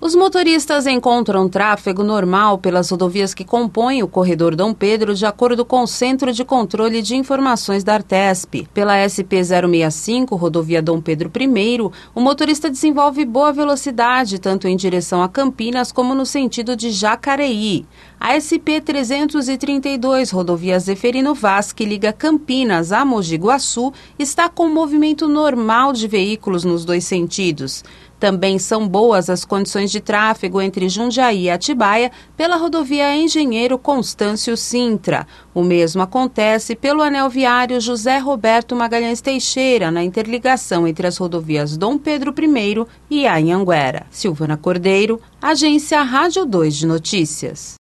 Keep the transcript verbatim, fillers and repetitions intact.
Os motoristas encontram tráfego normal pelas rodovias que compõem o corredor Dom Pedro, de acordo com o Centro de Controle de Informações da Artesp. Pela S P zero sessenta e cinco, rodovia Dom Pedro I, o motorista desenvolve boa velocidade, tanto em direção a Campinas como no sentido de Jacareí. A S P trezentos e trinta e dois, rodovia Zeferino Vaz, que liga Campinas a Mogi Guaçu, está com movimento normal de veículos nos dois sentidos. Também são boas as condições de tráfego entre Jundiaí e Atibaia pela rodovia Engenheiro Constâncio Sintra. O mesmo acontece pelo anel viário José Roberto Magalhães Teixeira, na interligação entre as rodovias Dom Pedro I e Anhanguera. Silvana Cordeiro, Agência Rádio dois de Notícias.